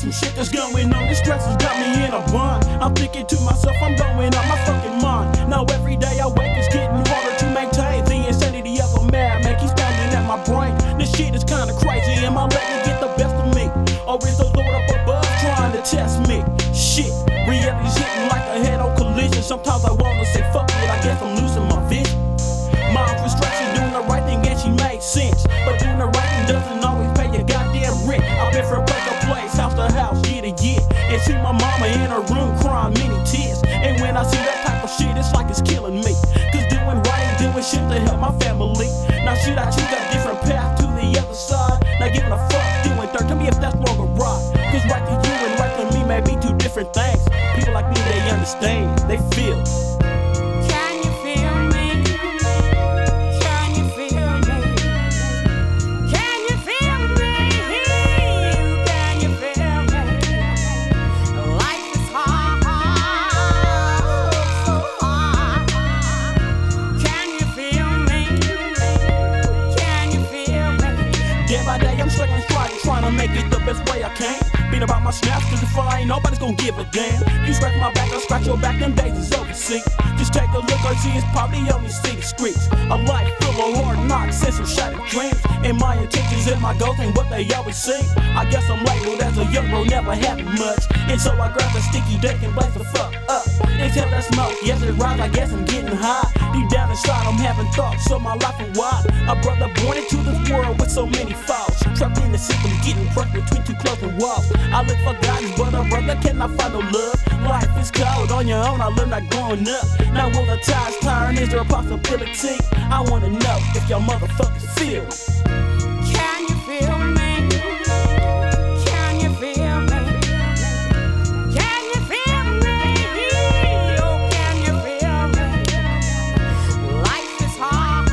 some shit that's going on. This stress has got me in a bind. I'm thinking to myself, I'm going out my fucking mind. Now every day I wake, it's getting harder to maintain. The insanity of a madman keeps pounding at my brain. This shit is kinda crazy. Am I letting it get the best of me? Or is the Lord up above trying to test me? Shit, reality's hitting like a head-on collision. Sometimes I wanna say fuck it, I guess I'm losing my vision. Mom's frustration, doing the right thing and she made sense. But doing the right thing doesn't always pay your goddamn rent. I've been from place to place, house to house, year to year, and see my mama in her room crying many tears. And when I see that type of shit, it's like it's killing me. Cause doing right ain't doing shit to help my family. Now should I choose a different path to the other side? Not giving a fuck, doing dirt, tell me if that's wrong or right. Cause right to you and right to me may be two different things. People like me, they understand, they feel. Day by day, I'm struggling, trying to make it the best way I can. Beat about my snaps, cause if I ain't, nobody's gonna give a damn. You scratch my back, I'll scratch your back, them days is over, see. Just take a look, or see it's probably only city streets. A life full of hard knocks and some shattered dreams. And my intentions and my goals ain't what they always seem. I guess I'm labeled as a young bro, never having much. And so I grab a sticky dick and blaze the fuck up. Exhale that smoke, yes it rise, I guess I'm getting high. Deep down inside, I'm having thoughts of my life and why. A brother born into this world with so many faults. Trapped in the system, getting crushed between two closing walls. I look for guidance, but a brother cannot find no love. Life is cold, on your own, I learned that growing up. Now will the tides turn, is there a possibility? I wanna know if y'all motherfuckers feel me. Can you feel me? Can you feel me? Can you feel me? Oh, can you feel me? Life is hard,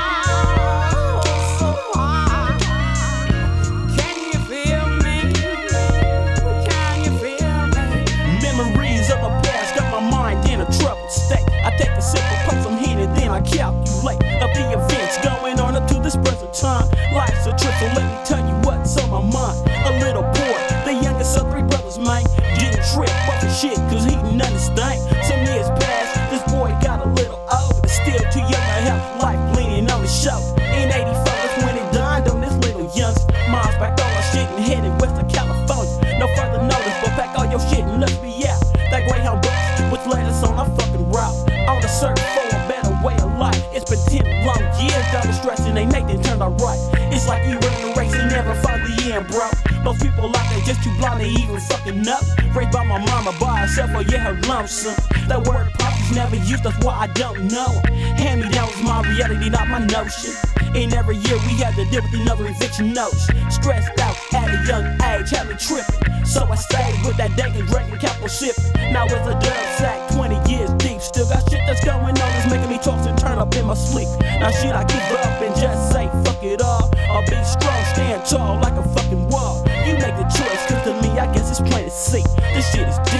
so hard. Can you feel me? Can you feel me? Memories of the past got my mind in a troubled state. I take a sip of pump some heat and then I calculate of the events going on up to this present time. Life's a trip, so let me tell you what's on my mind. A little boy, the youngest of three brothers, man, getting tripped off the shit cause he didn't understand. Some years passed, this boy got a little older, still too young to have life leaning on his shoulder. In 84, that's when it dawned on this little youngster. Mom's packed all our shit and headed west to California. No further notice, but pack all your shit and let's be out. That Greyhound bus, which led us on our fucking route. On the search for a better way of life. It's been 10 long years, down the stretch and ain't nothing turned out right. It's like you run the race and never find the end, bro. Most people out there just too blind to even fucking up. Raised by my mama by herself, or yeah, her lonesome. That word poppy's never used, that's why I don't know. Hand me down was my reality, not my notion. And every year we had to deal with another eviction notice. Stressed out at a young age, had me tripping. So I stayed with that dank and drinking capital sipping. Now it's a dub sack, 20 years deep. Still got shit that's going on, that's making me toss and turn up in my sleep. Now should I give up and just say fuck it all? Or be strong, stand tall like a fucking wall? You make the choice, cause to me I guess it's plain to see. This shit is